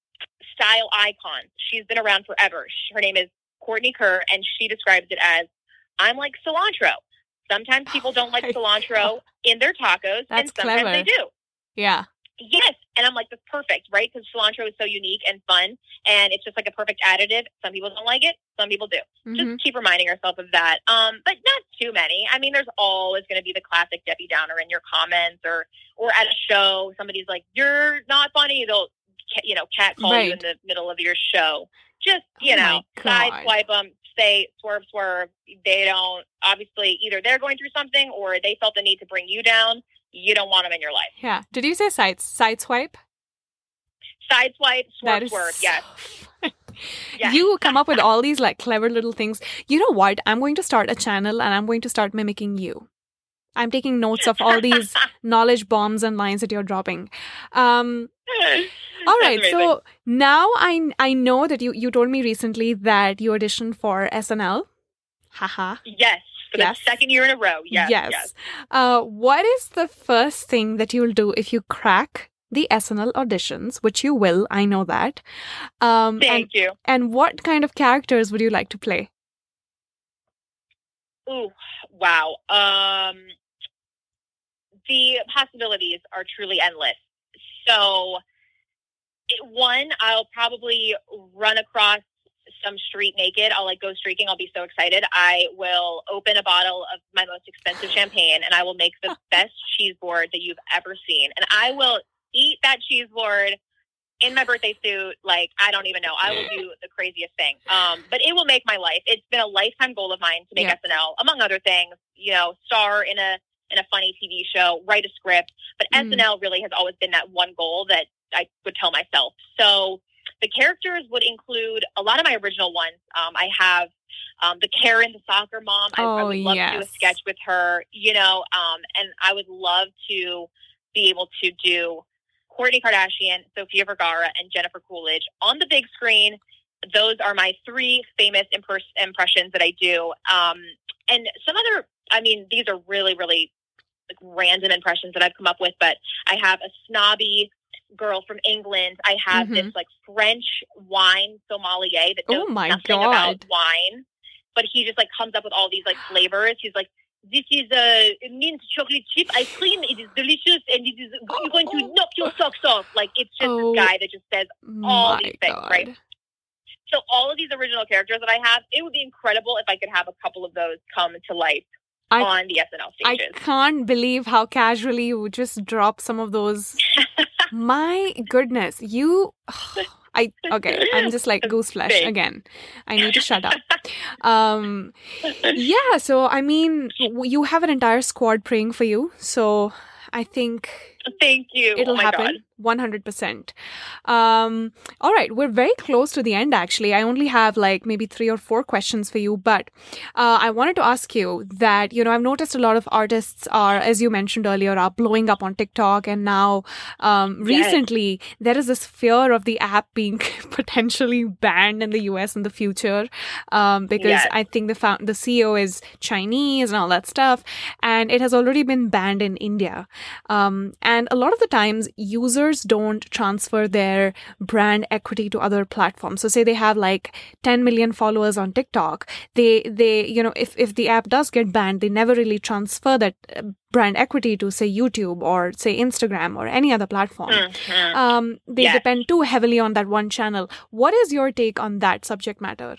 style icons. She's been around forever. Her name is Courtney Kerr, and she describes it as, I'm like cilantro. Sometimes people don't like cilantro in their tacos, That's and sometimes clever. they do. Yeah. Yes. And I'm like, that's perfect, right? Because cilantro is so unique and fun, and it's just like a perfect additive. Some people don't like it. Some people do. Mm-hmm. Just keep reminding ourselves of that. Um, but not too many. I mean, there's always going to be the classic Debbie Downer in your comments, or or at a show, somebody's like, you're not funny. They'll, you know, catcall right. you in the middle of your show. Just, you oh know, sideswipe them. Say swerve, swerve. They don't, obviously, either they're going through something or they felt the need to bring you down. You don't want them in your life. Yeah. Did you say side sideswipe? Sideswipe, swerve, That is swerve. So Yes. yes. You come up with all these like clever little things. You know what? I'm going to start a channel and I'm going to start mimicking you. I'm taking notes of all these knowledge bombs and lines that you're dropping. Um, all right. So now I I know that you, you told me recently that you auditioned for S N L. Haha. Yes. For yes. the second year in a row. Yes. Yes. yes. Uh, what is the first thing that you'll do if you crack the S N L auditions, which you will, I know that. Um, Thank and, you. And what kind of characters would you like to play? Ooh, wow. Um, the possibilities are truly endless. So, it, one, I'll probably run across some street naked. I'll like go streaking. I'll be so excited. I will open a bottle of my most expensive champagne and I will make the best cheese board that you've ever seen. And I will eat that cheese board in my birthday suit. Like, I don't even know. I will do the craziest thing. Um, but it will make my life. It's been a lifetime goal of mine to make yeah. S N L, among other things, you know, star in a, in a funny T V show, write a script. But mm. S N L really has always been that one goal that I would tell myself. So the characters would include a lot of my original ones. Um, I have um, the Karen, the soccer mom. I, oh, I would love yes. to do a sketch with her, you know, um, and I would love to be able to do Kourtney Kardashian, Sofia Vergara, and Jennifer Coolidge on the big screen. Those are my three famous impers- impressions that I do. Um, and some other, I mean, these are really, really like random impressions that I've come up with, but I have a snobby girl from England. I have mm-hmm. this like French wine sommelier that knows oh my nothing God. about wine, but he just like comes up with all these like flavors. He's like, this is a mint chocolate chip ice cream. It is delicious, and it is you're going to knock your socks off. Like, it's just oh, this guy that just says all these things, God. right? So all of these original characters that I have, it would be incredible if I could have a couple of those come to life I, on the S N L stages. I can't believe how casually you just drop some of those. My goodness, you... I okay. I'm just like goose flesh Big. again. I need to shut up. Um, yeah. So I mean, you have an entire squad praying for you. So I think thank you. It'll oh my happen. God. one hundred percent. Um, all right. We're very close to the end, actually. I only have like maybe three or four questions for you. But uh, I wanted to ask you that, you know, I've noticed a lot of artists are, as you mentioned earlier, are blowing up on TikTok. And now um, recently, yes. there is this fear of the app being potentially banned in the U S in the future um, because yes. I think the found, the C E O is Chinese and all that stuff. And it has already been banned in India. Um, and a lot of the times, users don't transfer their brand equity to other platforms. So say they have like ten million followers on TikTok. They, they, you know, if, if the app does get banned, they never really transfer that brand equity to say YouTube or say Instagram or any other platform. Mm-hmm. Um, they yes. depend too heavily on that one channel. What is your take on that subject matter?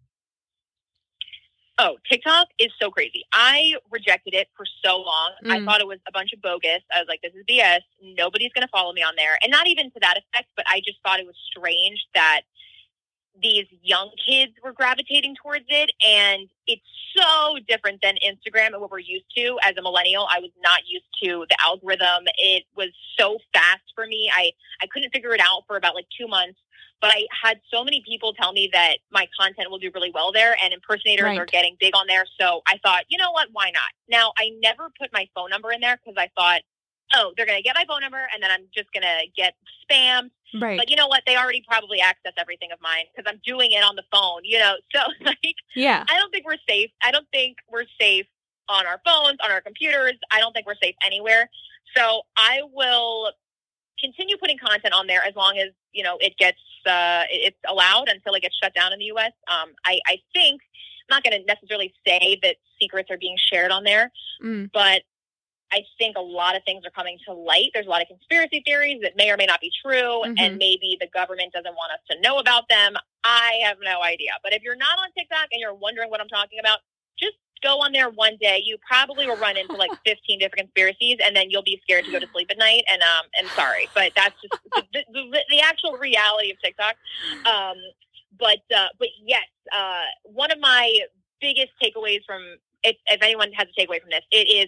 Oh, TikTok is so crazy. I rejected it for so long. Mm. I thought it was a bunch of bogus. I was like, this is B S. Nobody's going to follow me on there. And not even to that effect, but I just thought it was strange that these young kids were gravitating towards it. And it's so different than Instagram and what we're used to. As a millennial, I was not used to the algorithm. It was so fast for me. I, I couldn't figure it out for about like two months. But I had so many people tell me that my content will do really well there, and impersonators right. are getting big on there. So I thought, you know what, why not? Now, I never put my phone number in there because I thought, oh, they're going to get my phone number, and then I'm just going to get spammed. Right. But you know what? They already probably access everything of mine because I'm doing it on the phone, you know? So, like, yeah. I don't think we're safe. I don't think we're safe on our phones, on our computers. I don't think we're safe anywhere. So I will continue putting content on there as long as, you know, it gets, uh, it's allowed until it gets shut down in the U S. Um, I, I think, I'm not going to necessarily say that secrets are being shared on there, mm. but I think a lot of things are coming to light. There's a lot of conspiracy theories that may or may not be true, mm-hmm. and maybe the government doesn't want us to know about them. I have no idea. But if you're not on TikTok and you're wondering what I'm talking about, just go on there one day. You probably will run into like fifteen different conspiracies, and then you'll be scared to go to sleep at night. And um, and sorry, but that's just the, the, the actual reality of TikTok. Um, but uh, but yes, uh, one of my biggest takeaways from if, if anyone has a takeaway from this, it is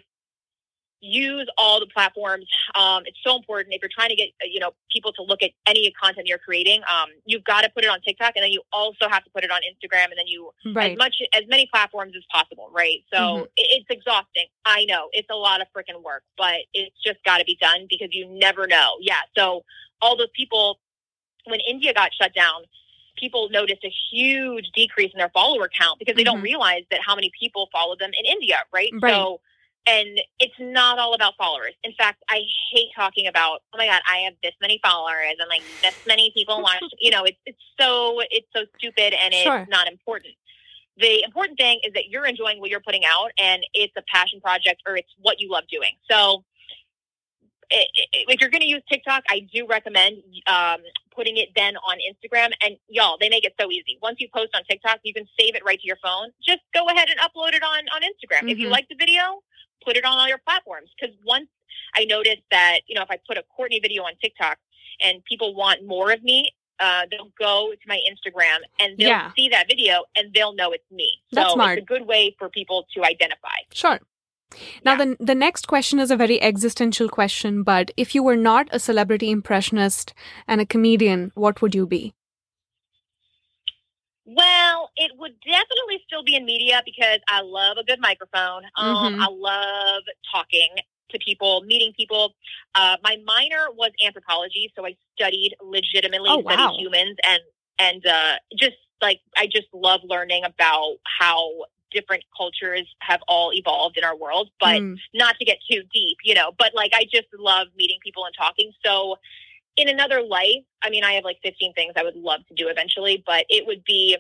use all the platforms. Um, it's so important if you're trying to get you know people to look at any content you're creating. Um, you've got to put it on TikTok, and then you also have to put it on Instagram, and then you right. as much as many platforms as possible, right? So mm-hmm. it, it's exhausting. I know it's a lot of freaking work, but it's just got to be done because you never know. Yeah. So all those people, when India got shut down, people noticed a huge decrease in their follower count because they mm-hmm. don't realize that how many people follow them in India, right? right. So. And it's not all about followers. In fact, I hate talking about, oh my God, I have this many followers and like this many people watch. You know, it's it's so it's so stupid and it's sure. not important. The important thing is that you're enjoying what you're putting out and it's a passion project or it's what you love doing. So if you're going to use TikTok, I do recommend um, putting it then on Instagram. And y'all, they make it so easy. Once you post on TikTok, you can save it right to your phone. Just go ahead and upload it on, on Instagram. Mm-hmm. If you like the video, put it on all your platforms. Because once I noticed that, you know, if I put a Courtney video on TikTok and people want more of me, uh, they'll go to my Instagram and they'll yeah. see that video and they'll know it's me. That's so smart. It's a good way for people to identify. Sure. Now, Yeah. the, the next question is a very existential question, but if you were not a celebrity impressionist and a comedian, what would you be? Well, it would definitely still be in media because I love a good microphone. Um, Mhm. I love talking to people, meeting people. Uh, my minor was anthropology, so I studied legitimately Oh, studied wow. humans, and and uh, just like I just love learning about how different cultures have all evolved in our world. But Mm. not to get too deep, you know. But like I just love meeting people and talking. So in another life, I mean, I have like fifteen things I would love to do eventually, but it would be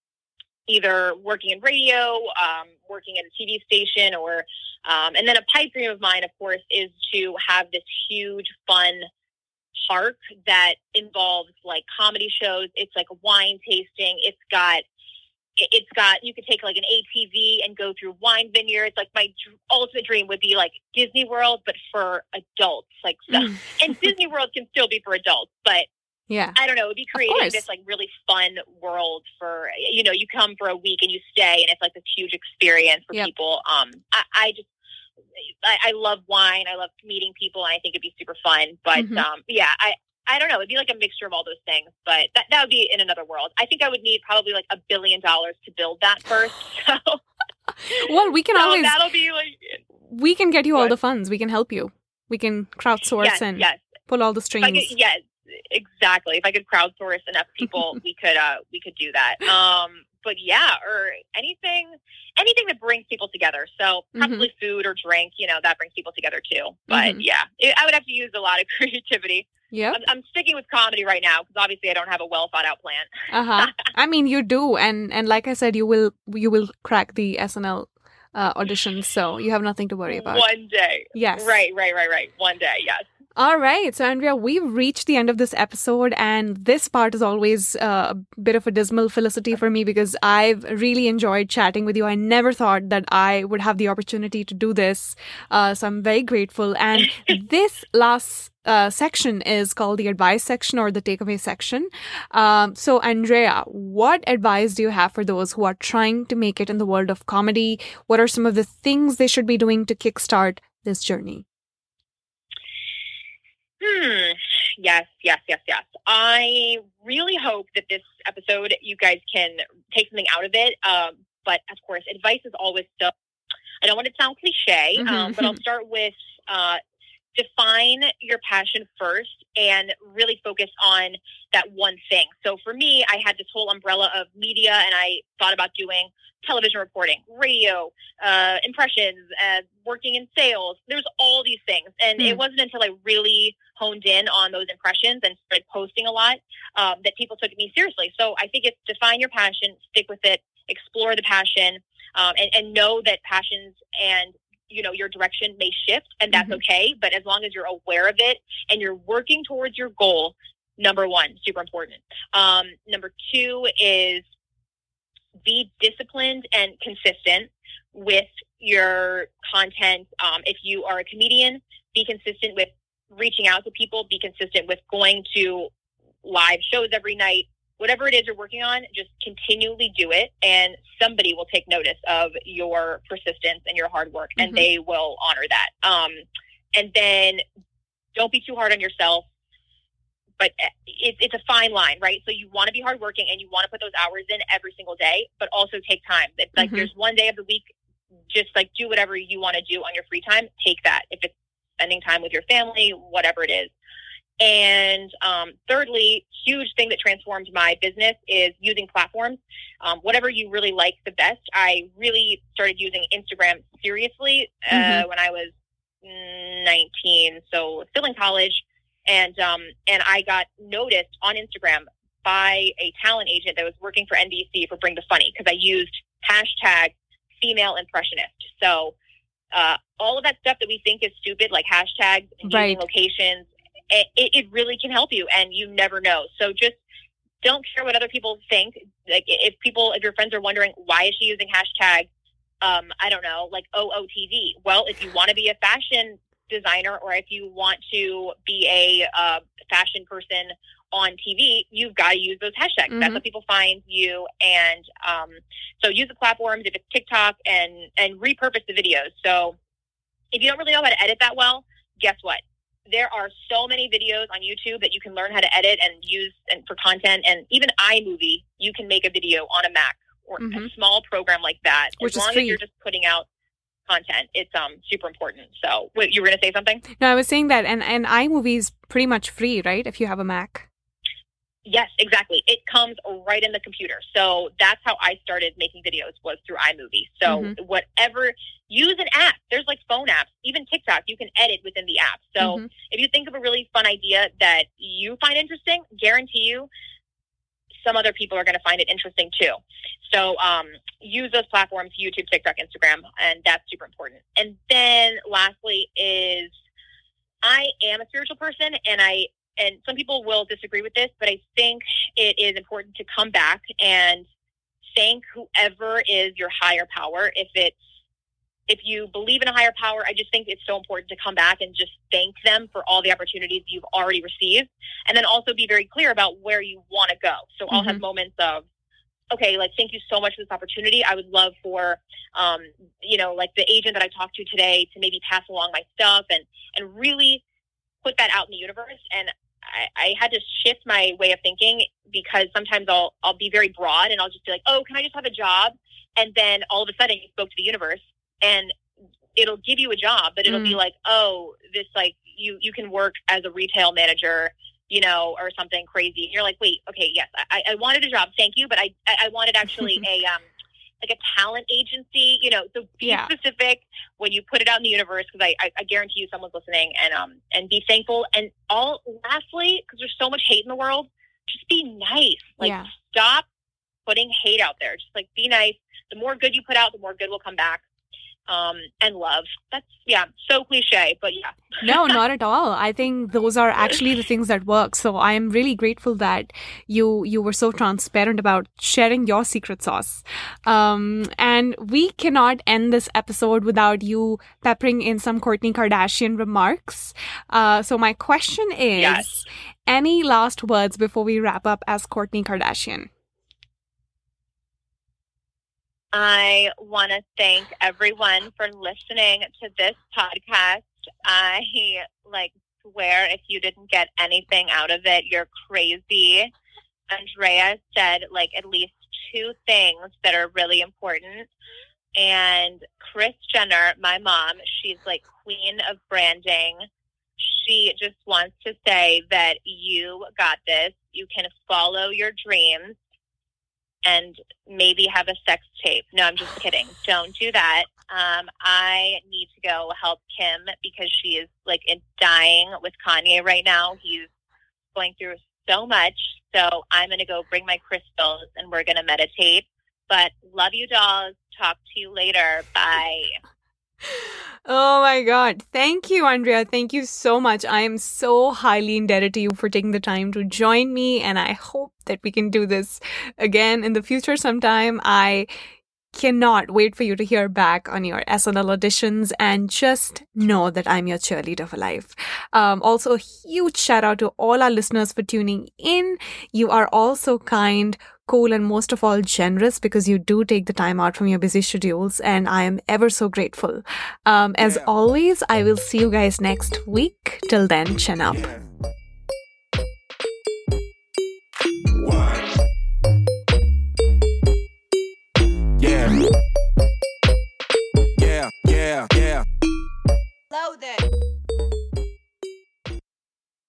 either working in radio, um, working at a T V station, or, um, and then a pipe dream of mine, of course, is to have this huge, fun park that involves like comedy shows. It's like a wine tasting. It's got, it- it's got, you could take like an A T V and go through wine vineyards. Like my dr- ultimate dream would be like Disney World, but for adults. Like, so, Mm. and Disney World can still be for adults, but Yeah. I don't know, it'd be creating course. this like really fun world for, you know, you come for a week and you stay and it's like this huge experience for Yep. people. Um, I, I just, I, I love wine. I love meeting people and I think it'd be super fun. But Mhm. um, yeah, I, I don't know. It'd be like a mixture of all those things, but that, that would be in another world. I think I would need probably like a billion dollars to build that first. So, Well, we can so always, that'll be like, we can get you all What? the funds. We can help you. We can crowdsource yes, and yes. pull all the If I could, strings. yes, exactly. If I could crowdsource enough people, we could uh we could do that. Um, but yeah, or anything, anything that brings people together. So probably food or drink. You know, that brings people together too. But Mhm. yeah, it, I would have to use a lot of creativity. Yep. I'm, I'm sticking with comedy right now because obviously I don't have a well thought out plan. Uh-huh. I mean, you do. And, and like I said, you will, you will crack the S N L uh, auditions. So you have nothing to worry about. One day. Yes. Right, right, right, right. One day, yes. All right. So, Andrea, we've reached the end of this episode, and this part is always uh, a bit of a dismal felicity for me because I've really enjoyed chatting with you. I never thought that I would have the opportunity to do this. Uh, so I'm very grateful. And this last uh, section is called the advice section or the takeaway section. Um, so, Andrea, what advice do you have for those who are trying to make it in the world of comedy? What are some of the things they should be doing to kickstart this journey? Hmm. Yes, yes, yes, yes. I really hope that this episode, you guys can take something out of it. Um, but of course, advice is always so, I don't want to sound cliche, Mhm. um, but I'll start with uh, define your passion first and really focus on that one thing. So for me, I had this whole umbrella of media and I thought about doing television reporting, radio, uh, impressions, uh, working in sales. There's all these things. And Hmm. it wasn't until I really honed in on those impressions and started posting a lot um, that people took me seriously. So I think it's define your passion, stick with it, explore the passion, um, and, and know that passions and you know, your direction may shift and that's Mhm. okay. But as long as you're aware of it and you're working towards your goal, number one, super important. Um, number two is be disciplined and consistent with your content. Um, if you are a comedian, be consistent with reaching out to people, be consistent with going to live shows every night. Whatever it is you're working on, just continually do it, and somebody will take notice of your persistence and your hard work, and Mhm. they will honor that. Um, and then don't be too hard on yourself, but it, it's a fine line, right? So you want to be hardworking and you want to put those hours in every single day, but also take time. It's like Mhm. there's one day of the week, just like do whatever you want to do on your free time. Take that. If it's spending time with your family, whatever it is. And um, thirdly, huge thing that transformed my business is using platforms. Um, whatever you really like the best. I really started using Instagram seriously uh, Mhm. when I was nineteen, so still in college. And um, and I got noticed on Instagram by a talent agent that was working for N B C for Bring the Funny because I used hashtag female impressionist. So uh, all of that stuff that we think is stupid, like hashtags and Right. using locations, it, it really can help you, and you never know. So just don't care what other people think. Like if people, if your friends are wondering, why is she using hashtag, um, I don't know, like O O T D? Well, if you want to be a fashion designer, or if you want to be a uh, fashion person on T V, you've got to use those hashtags. Mm-hmm. That's how people find you. And um, so use the platforms, if it's TikTok, and, and repurpose the videos. So if you don't really know how to edit that well, guess what? There are so many videos on YouTube that you can learn how to edit and use and for content. And even iMovie, you can make a video on a Mac or mm-hmm. a small program like that. Which as long is free. as you're just putting out content, it's um super important. So wait, you were going to say something? No, I was saying that, and, and iMovie is pretty much free, right? If you have a Mac. Yes, exactly. It comes right in the computer. So that's how I started making videos, was through iMovie. So mm-hmm. whatever, use an app. There's like phone apps, even TikTok, you can edit within the app. So mm-hmm. if you think of a really fun idea that you find interesting, guarantee you some other people are going to find it interesting too. So um, use those platforms, YouTube, TikTok, Instagram, and that's super important. And then lastly is I am a spiritual person, and I And some people will disagree with this, but I think it is important to come back and thank whoever is your higher power. If it's, if you believe in a higher power, I just think it's so important to come back and just thank them for all the opportunities you've already received. And then also be very clear about where you want to go. So mm-hmm. I'll have moments of, okay, like, thank you so much for this opportunity. I would love for, um, you know, like the agent that I talked to today to maybe pass along my stuff and, and really put that out in the universe. And I, I had to shift my way of thinking, because sometimes I'll I'll be very broad and I'll just be like, oh, can I just have a job? And then all of a sudden you spoke to the universe and it'll give you a job, but it'll mm. be like, oh, this like you you can work as a retail manager, you know, or something crazy. And you're like, wait, okay, yes, I, I wanted a job, thank you, but I I wanted actually a um like a talent agency, you know, so be yeah. specific when you put it out in the universe, because I, I, I guarantee you someone's listening, and um and be thankful. And all lastly, because there's so much hate in the world, just be nice. Like yeah. stop putting hate out there. Just like be nice. The more good you put out, the more good will come back. Um, and love. That's, yeah, so cliche, but yeah. No, not at all. I think those are actually the things that work. So I am really grateful that you you were so transparent about sharing your secret sauce. Um, and we cannot end this episode without you peppering in some Kourtney Kardashian remarks. Uh, so my question is, yes. any last words before we wrap up as Kourtney Kardashian? I want to thank everyone for listening to this podcast. I, like, swear if you didn't get anything out of it, you're crazy. Andrea said, like, at least two things that are really important. And Kris Jenner, my mom, she's, like, queen of branding. She just wants to say that you got this. You can follow your dreams. And maybe have a sex tape. No, I'm just kidding. Don't do that. Um, I need to go help Kim because she is like in dying with Kanye right now. He's going through so much. So I'm going to go bring my crystals and we're going to meditate. But love you, dolls. Talk to you later. Bye. Oh my God. Thank you, Andrea. Thank you so much. I am so highly indebted to you for taking the time to join me, and I hope that we can do this again in the future sometime. I cannot wait for you to hear back on your S N L auditions, and just know that I'm your cheerleader for life. Um, also, a huge shout out to all our listeners for tuning in. You are all so kind, cool, and most of all generous, because you do take the time out from your busy schedules, and I am ever so grateful. Um, as yeah. always, I will see you guys next week. Till then, chin up. Yeah.